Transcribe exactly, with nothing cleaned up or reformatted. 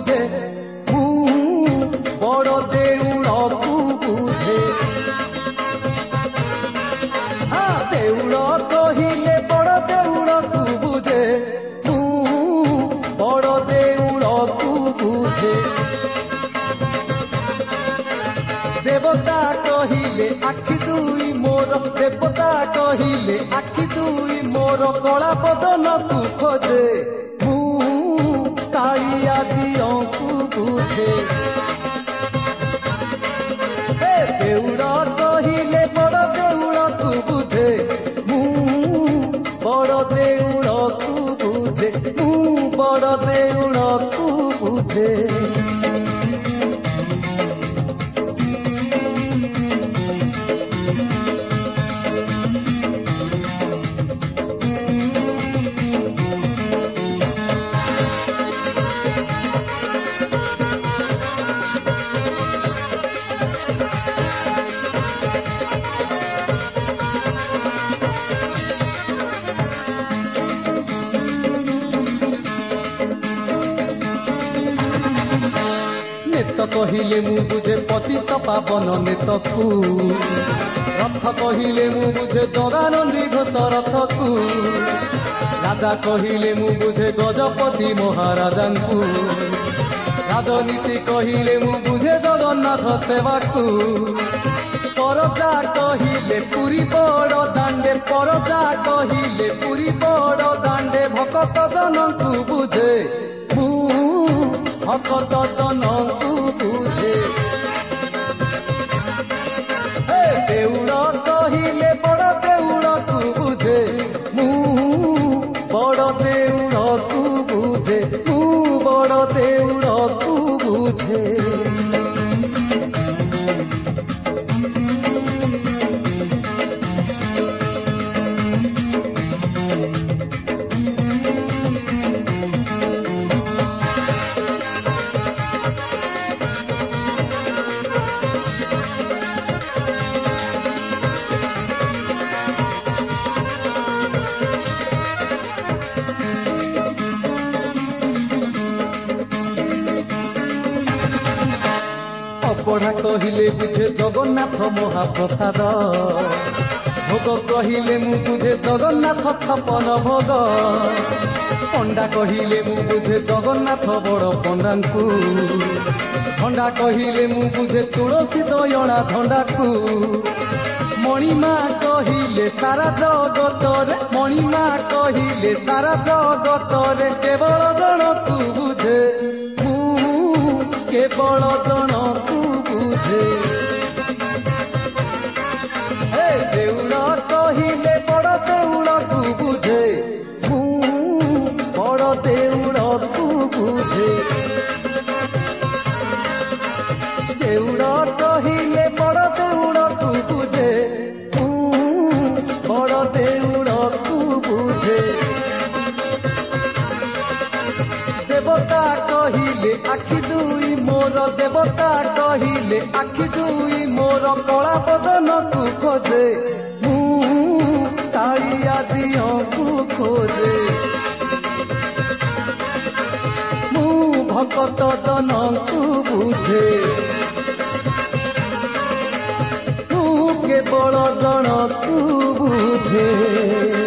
बुझे मु बड़ देउल को बुझे हाँ देउल कहिले बड़ देउल को बुझे मु बड़ देउल को बुझे देवता कहिले आखि दुई मोर देवता कहिले आखि दुई मोर कला बदन को खोजे मु कालिया दियों को बुझे देउल कहिले बड़ देउल को बुझे मु बड़ देउल को बुझे मु बड़ देउल को बुझे नेत कहिले मु बुझे पतित पावन नेतकू रथ कहिले मु बुझे जगानंदी घोष रथकू राजा कहिले मु बुझे गजपति महाराजा को राजनीति कहिले मु बुझे जगन्नाथ सेवाकू परजा कहिले पुरी बड़ दांडे परजा कहिले पुरी बड़ दांडे भक्त जन को बुझे मु भक्त जन को बुझे देउल कहिले बड़ देउल को बुझे मु बड़ देउल को बुझे मु बड़ देउल को बुझे पढ़ा कहिले बुझे जगन्नाथ महाप्रसाद भोग कहिले मु बुझे जगन्नाथ छपन भोग पंडा कहिले मु बुझे जगन्नाथ बड़ पंडांकू धंडा कहिले मु बुझे तुलसी दयणा धंडाकू मणिमा कहिले सारा जगतरे मणिमा कहिले सारा जगतरे केवल जन को बुझे मु केवल जन को बुझे देउल कहिले बड़ देउल को बुझे मु बड़ देउल को बुझे देउल कहिले बड़ देउल को बुझे मु बड़ देउल को बुझे देवता कहिले आखि दुई मोर देवता कहिले आखि दुई मोर कला बदन को खोजे मु कालिया दियों को खोजे मु भक्त जन को बुझे मु केवल जन को बुझे।